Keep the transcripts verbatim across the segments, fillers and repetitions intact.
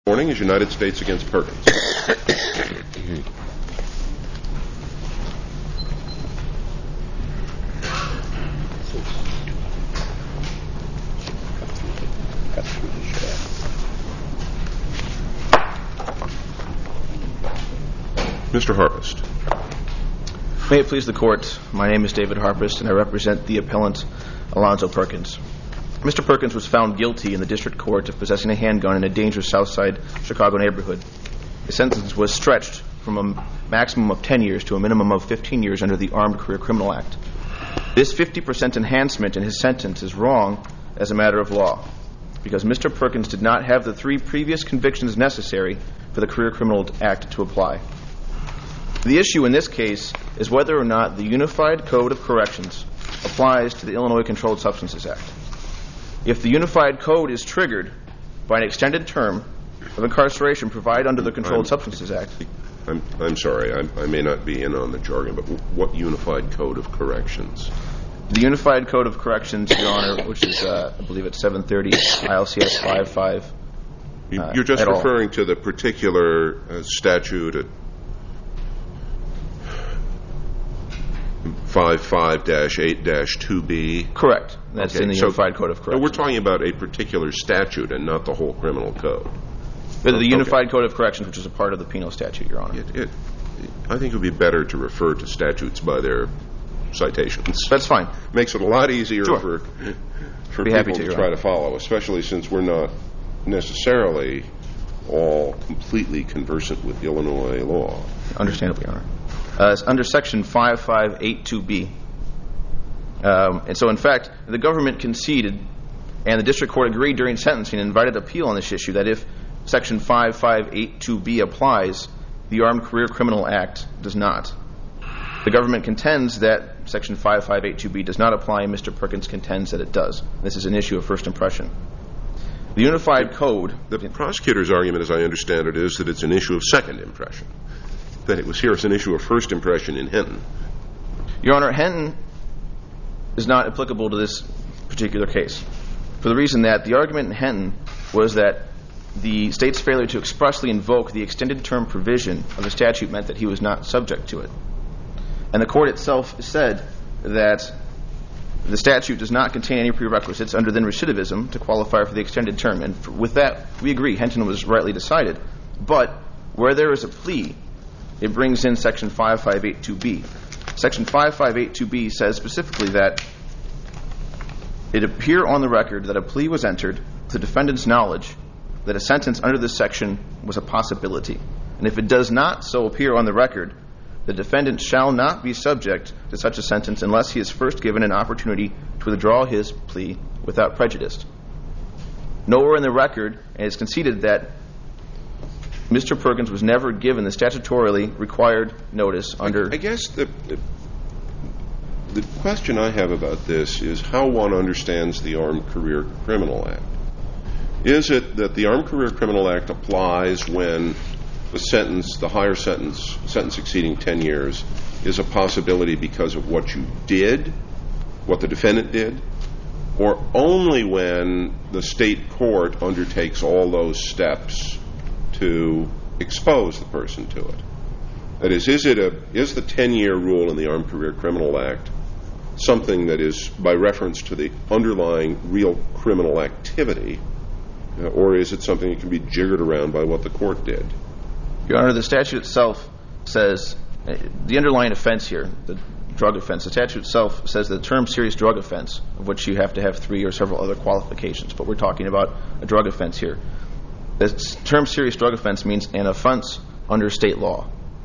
Morning is United States against Perkins. Mister Harpist. May it please the Court, my name is David Harpist and I represent the appellant Alonzo Perkins. Mister Perkins was found guilty in the district court of possessing a handgun in a dangerous Southside Chicago neighborhood. His sentence was stretched from a maximum of ten years to a minimum of fifteen years under the Armed Career Criminal Act. This fifty percent enhancement in his sentence is wrong as a matter of law because Mister Perkins did not have the three previous convictions necessary for the Career Criminal Act to apply. The issue in this case is whether or not the Unified Code of Corrections applies to the Illinois Controlled Substances Act. If the Unified Code is triggered by an extended term of incarceration provided under the Controlled I'm, Substances Act... I'm, I'm sorry, I, I may not be in on the jargon, but what Unified Code of Corrections? The Unified Code of Corrections, Your Honor, which is, uh, I believe it's seven thirty I L C S fifty-five. Uh, You're just referring all. to the particular uh, statute at fifty-five dash eight dash two B? Correct. That's okay, in the so Unified Code of Corrections. We're talking about a particular statute and not the whole criminal code. But the okay. Unified Code of Corrections, which is a part of the penal statute, Your Honor. It, it, I think it would be better to refer to statutes by their citations. That's fine. Makes it a lot easier sure. for, for be people to, to Your try Honor. to follow, especially since we're not necessarily all completely conversant with Illinois law. Understandably, Your Honor. Uh, it's under Section fifty-five eighty-two B. Um, and so, in fact, the government conceded, and the district court agreed during sentencing and invited appeal on this issue, that if Section fifty-five eighty-two B applies, the Armed Career Criminal Act does not. The government contends that Section fifty-five eighty-two B does not apply, and Mister Perkins contends that it does. This is an issue of first impression. The Unified Code... The prosecutor's argument, as I understand it, is that it's an issue of second impression, that it was here as an issue of first impression in Hinton. Your Honor, Hinton is not applicable to this particular case for the reason that the argument in Hinton was that the state's failure to expressly invoke the extended term provision of the statute meant that he was not subject to it. And the court itself said that the statute does not contain any prerequisites under then recidivism to qualify for the extended term. And for, with that, we agree, Hinton was rightly decided. But where there is a plea, it brings in Section fifty-five eighty-two B. Section fifty-five eighty-two B says specifically that it appear on the record that a plea was entered to the defendant's knowledge that a sentence under this section was a possibility. And if it does not so appear on the record, the defendant shall not be subject to such a sentence unless he is first given an opportunity to withdraw his plea without prejudice. Nowhere in the record it is conceded that Mister Perkins was never given the statutorily required notice under... I, I guess the, the the question I have about this is how one understands the Armed Career Criminal Act. Is it that the Armed Career Criminal Act applies when the sentence, the higher sentence, sentence exceeding ten years, is a possibility because of what you did, what the defendant did, or only when the state court undertakes all those steps to expose the person to it? That is, is it a is the ten-year rule in the Armed Career Criminal Act something that is by reference to the underlying real criminal activity, uh, or is it something that can be jiggered around by what the court did? Your Honor, the statute itself says, uh, the underlying offense here, the drug offense, the statute itself says the term serious drug offense, of which you have to have three or several other qualifications, but we're talking about a drug offense here. The term serious drug offense means an offense under state law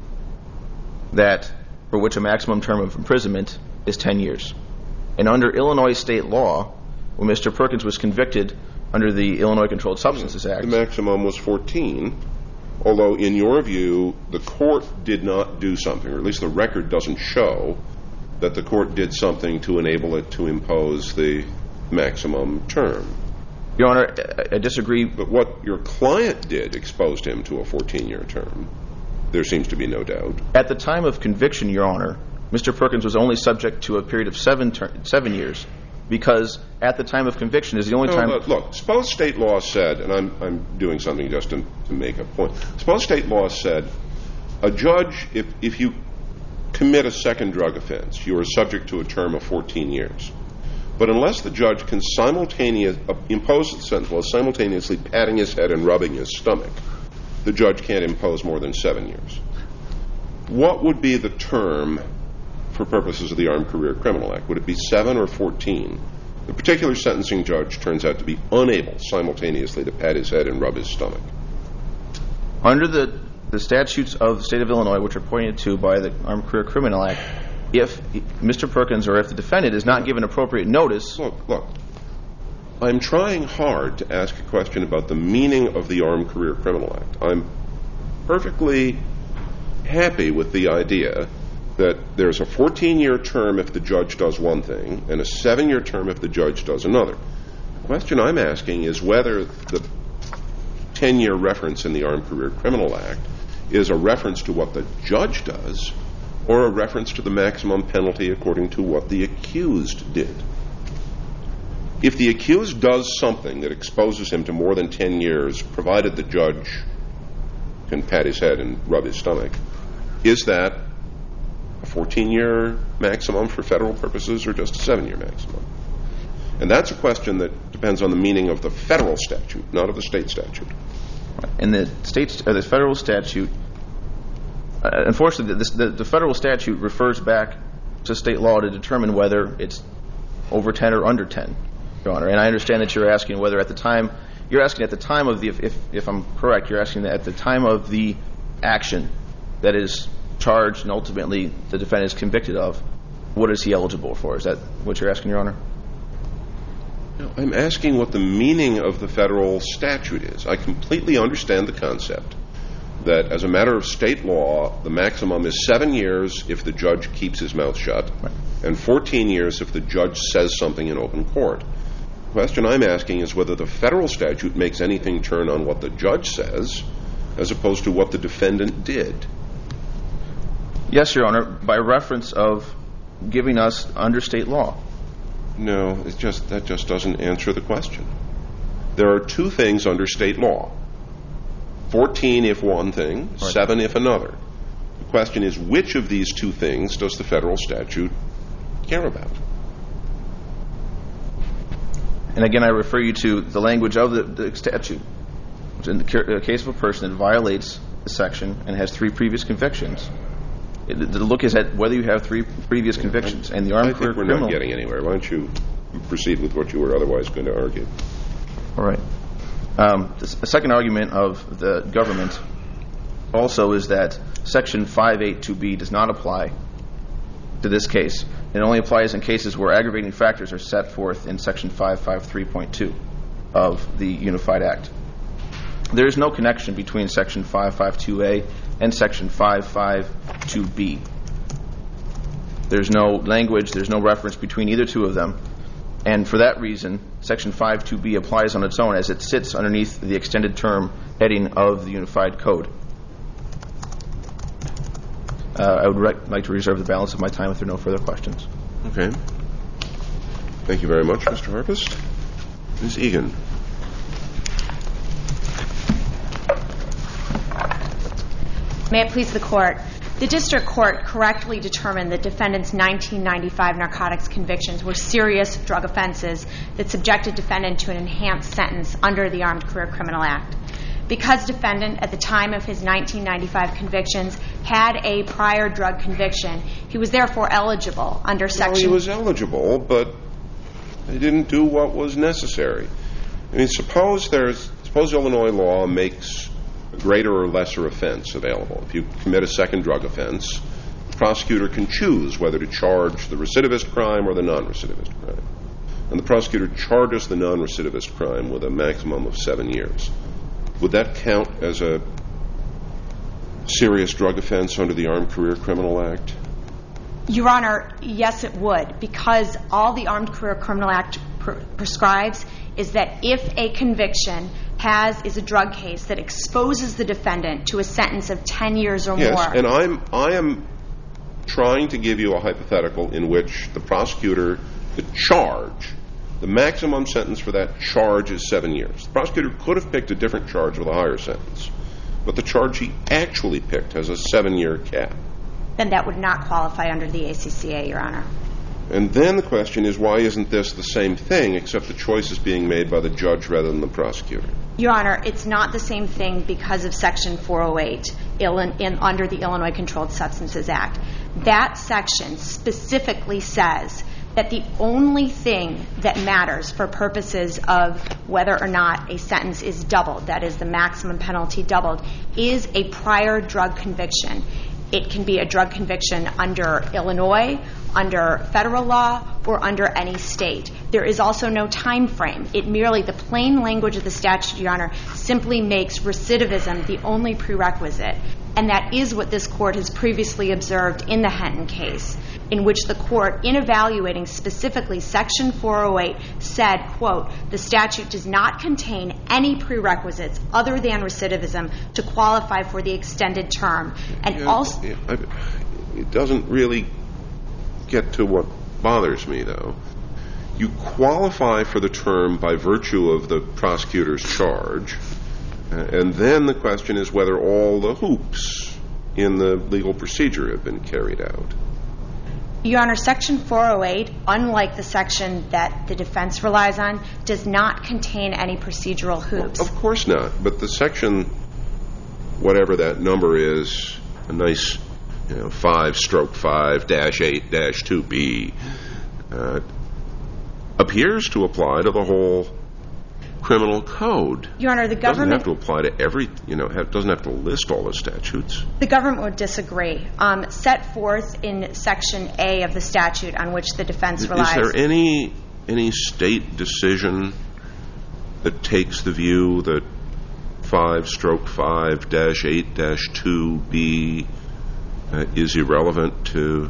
that for which a maximum term of imprisonment is ten years. And under Illinois state law, when Mister Perkins was convicted under the Illinois Controlled Substances Act... The maximum was fourteen, although in your view, the court did not do something, or at least the record doesn't show that the court did something to enable it to impose the maximum term. Your Honor, I disagree. But what your client did exposed him to a fourteen-year term. There seems to be no doubt. At the time of conviction, Your Honor, Mister Perkins was only subject to a period of seven ter- seven years because at the time of conviction is the only no, time... Look, look, suppose state law said, and I'm, I'm doing something just to, to make a point. Suppose state law said, a judge, if, if you commit a second drug offense, you are subject to a term of fourteen years. But unless the judge can simultaneously uh, impose the sentence while simultaneously patting his head and rubbing his stomach, the judge can't impose more than seven years. What would be the term for purposes of the Armed Career Criminal Act? Would it be seven or fourteen? The particular sentencing judge turns out to be unable simultaneously to pat his head and rub his stomach. Under the, the statutes of the state of Illinois, which are pointed to by the Armed Career Criminal Act, if Mister Perkins or if the defendant is not given appropriate notice... Look, look. I'm trying hard to ask a question about the meaning of the Armed Career Criminal Act. I'm perfectly happy with the idea that there's a fourteen-year term if the judge does one thing and a seven-year term if the judge does another. The question I'm asking is whether the ten-year reference in the Armed Career Criminal Act is a reference to what the judge does or a reference to the maximum penalty according to what the accused did. If the accused does something that exposes him to more than ten years, provided the judge can pat his head and rub his stomach, is that a fourteen-year maximum for federal purposes or just a seven-year maximum? And that's a question that depends on the meaning of the federal statute, not of the state statute. In the state, uh, the federal statute, uh, unfortunately, this, the, the federal statute refers back to state law to determine whether it's over ten or under ten, Your Honor. And I understand that you're asking whether at the time, you're asking at the time of the, if, if, if I'm correct, you're asking that at the time of the action that is charged and ultimately the defendant is convicted of, what is he eligible for? Is that what you're asking, Your Honor? No, I'm asking what the meaning of the federal statute is. I completely understand the concept that as a matter of state law, the maximum is seven years if the judge keeps his mouth shut, right, and fourteen years if the judge says something in open court. The question I'm asking is whether the federal statute makes anything turn on what the judge says as opposed to what the defendant did. Yes, Your Honor, by reference of giving us under state law. No, it just that just doesn't answer the question. There are two things under state law. fourteen if one thing, right, seven if another. The question is, which of these two things does the federal statute care about? And again, I refer you to the language of the, the statute. In the case of a person that violates the section and has three previous convictions, it, the look is at whether you have three previous convictions. And the Armed Career Criminal... I think we're criminal, not getting anywhere. Why don't you proceed with what you were otherwise going to argue? All right. Um, the second argument of the government also is that Section five eighty-two B does not apply to this case. It only applies in cases where aggravating factors are set forth in Section five fifty-three point two of the Unified Act. There is no connection between Section five fifty-two A and Section five fifty-two B. There's no language, there's no reference between either two of them. And for that reason, Section five fifty-two B applies on its own as it sits underneath the extended term heading of the Unified Code. Uh, I would re- like to reserve the balance of my time if there are no further questions. Okay. Thank you very much, Mister Harpist. Miz Egan. May it please the Court. The District Court correctly determined that defendant's nineteen ninety-five narcotics convictions were serious drug offenses that subjected defendant to an enhanced sentence under the Armed Career Criminal Act. Because defendant, at the time of his nineteen ninety-five convictions, had a prior drug conviction, he was therefore eligible under Section... Well, he was eligible, but he didn't do what was necessary. I mean, suppose there's... Suppose Illinois law makes a greater or lesser offense available. If you commit a second drug offense, the prosecutor can choose whether to charge the recidivist crime or the non-recidivist crime. And the prosecutor charges the non-recidivist crime with a maximum of seven years. Would that count as a serious drug offense under the Armed Career Criminal Act? Your Honor, yes, it would, because all the Armed Career Criminal Act pr- prescribes is that if a conviction has is a drug case that exposes the defendant to a sentence of ten years or yes, more. Yes, and I'm I am trying to give you a hypothetical in which the prosecutor, the charge The maximum sentence for that charge is seven years. The prosecutor could have picked a different charge with a higher sentence, but the charge he actually picked has a seven-year cap. Then that would not qualify under the A C C A, Your Honor. And then the question is, why isn't this the same thing, except the choice is being made by the judge rather than the prosecutor? Your Honor, it's not the same thing because of Section four oh eight in, in, under the Illinois Controlled Substances Act. That section specifically says that the only thing that matters for purposes of whether or not a sentence is doubled, that is the maximum penalty doubled, is a prior drug conviction. It can be a drug conviction under Illinois, under federal law, or under any state. There is also no time frame. It merely, the plain language of the statute, Your Honor, simply makes recidivism the only prerequisite. And that is what this court has previously observed in the Henton case, in which the court, in evaluating specifically Section four oh eight, said, quote, the statute does not contain any prerequisites other than recidivism to qualify for the extended term. And yeah, also... Yeah, I, it doesn't really get to what bothers me, though. You qualify for the term by virtue of the prosecutor's charge, uh, and then the question is whether all the hoops in the legal procedure have been carried out. Your Honor, Section four oh eight, unlike the section that the defense relies on, does not contain any procedural hoops. Well, of course not, but the section, whatever that number is, a nice, you know, five stroke five dash eight dash two B, uh, appears to apply to the whole criminal code. Your Honor, the government... It doesn't have to apply to every, you know, it doesn't have to list all the statutes. The government would disagree. Um, set forth in Section A of the statute on which the defense relies... Is there any, any state decision that takes the view that five stroke five dash eight dash two B uh, is irrelevant to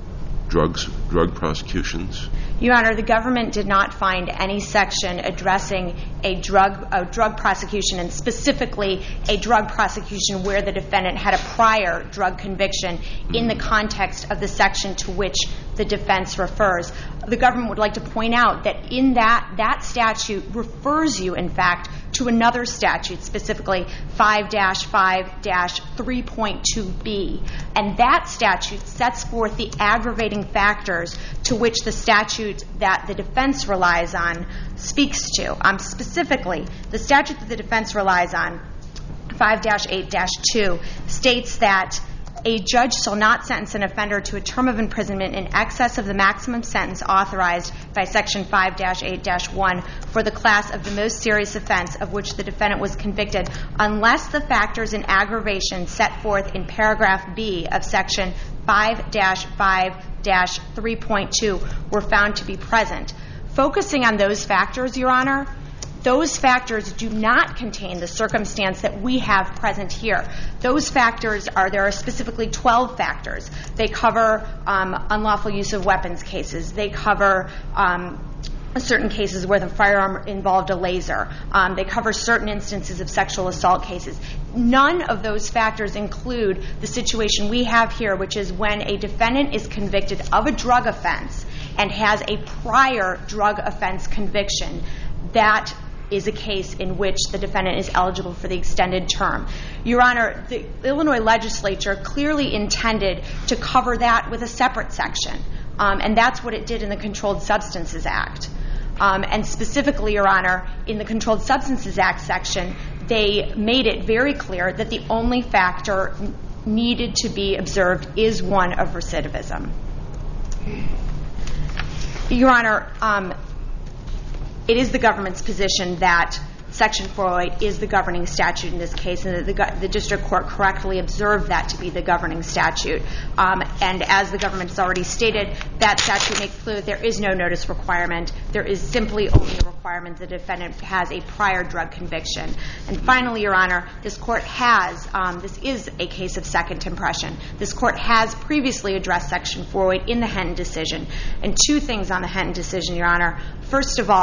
drugs, drug prosecutions? Your Honor, the government did not find any section addressing a drug a drug prosecution, and specifically a drug prosecution where the defendant had a prior drug conviction in the context of the section to which the defense refers. The government would like to point out that in that, that statute refers you, in fact, to another statute, specifically five dash five dash three point two B. And that statute sets forth the aggravating factors to which the statute that the defense relies on speaks to. Um, specifically, the statute that the defense relies on, five dash eight dash two, states that a judge shall not sentence an offender to a term of imprisonment in excess of the maximum sentence authorized by Section five dash eight dash one for the class of the most serious offense of which the defendant was convicted, unless the factors in aggravation set forth in paragraph B of Section five dash five dash three point two were found to be present. Focusing on those factors, Your Honor, those factors do not contain the circumstance that we have present here. Those factors are, there are specifically twelve factors. They cover um, unlawful use of weapons cases. They cover um, certain cases where the firearm involved a laser. Um, they cover certain instances of sexual assault cases. None of those factors include the situation we have here, which is when a defendant is convicted of a drug offense and has a prior drug offense conviction. That is a case in which the defendant is eligible for the extended term. Your Honor, the Illinois legislature clearly intended to cover that with a separate section, um, and that's what it did in the Controlled Substances Act. Um, and specifically, Your Honor, in the Controlled Substances Act section, they made it very clear that the only factor needed to be observed is one of recidivism. Your Honor, um, it is the government's position that Section four oh eight is the governing statute in this case, and that the, the district court correctly observed that to be the governing statute. Um, and as the government has already stated, that statute makes clear that there is no notice requirement. There is simply only a requirement that the defendant has a prior drug conviction. And finally, Your Honor, this court has, um, this is a case of second impression. This court has previously addressed Section four oh eight in the Henton decision. And two things on the Henton decision, Your Honor. First of all,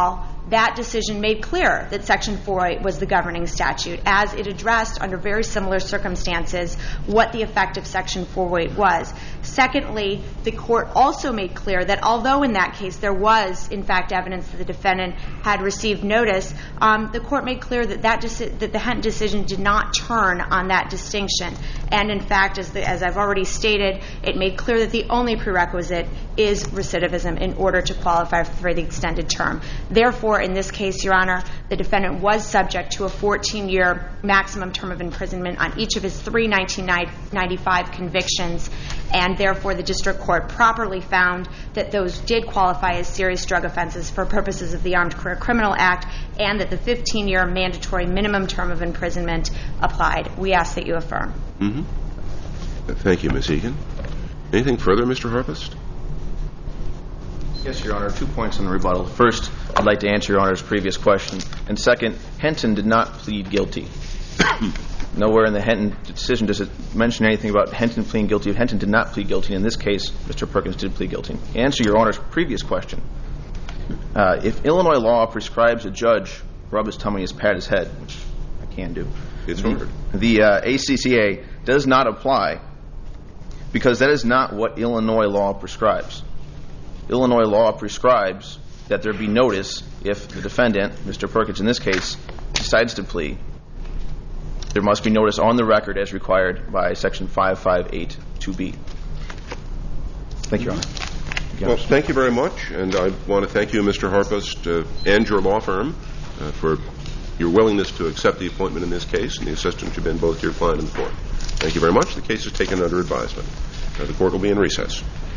that decision made clear that Section four oh eight was the governing statute, as it addressed under very similar circumstances what the effect of Section four oh eight was. Secondly, the court also made clear that although in that case there was, in fact, evidence that the defendant had received notice, um, the court made clear that that, deci- that the Henton decision did not turn on that distinction. And in fact, as, the, as I've already stated, it made clear that the only prerequisite is recidivism in order to qualify for the extended term. Therefore, in this case, Your Honor, the defendant was subject to a fourteen-year maximum term of imprisonment on each of his three nineteen ninety-five convictions, and therefore the district court properly found that those did qualify as serious drug offenses for purposes of the Armed Career Criminal Act, and that the fifteen-year mandatory minimum term of imprisonment applied. We ask that you affirm. Mm-hmm. Thank you, Miz Egan. Anything further, Mister Harpist? Yes, Your Honor. Two points on the rebuttal. First, I'd like to answer Your Honor's previous question. And second, Henton did not plead guilty. Nowhere in the Henton decision does it mention anything about Henton pleading guilty. Henton did not plead guilty. In this case, Mister Perkins did plead guilty. To answer Your Honor's previous question, uh, if Illinois law prescribes a judge rub his tummy and pat his head, which I can do, it's the, hard. the uh, A C C A does not apply because that is not what Illinois law prescribes. Illinois law prescribes that there be notice if the defendant, Mister Perkins in this case, decides to plea. There must be notice on the record as required by Section five five eight two B. Thank you, Your Honor. Thank you, well, thank you very much, and I want to thank you, Mister Harpist, uh, and your law firm uh, for your willingness to accept the appointment in this case and the assistance you've been both to your client and the court. Thank you very much. The case is taken under advisement. Uh, the court will be in recess.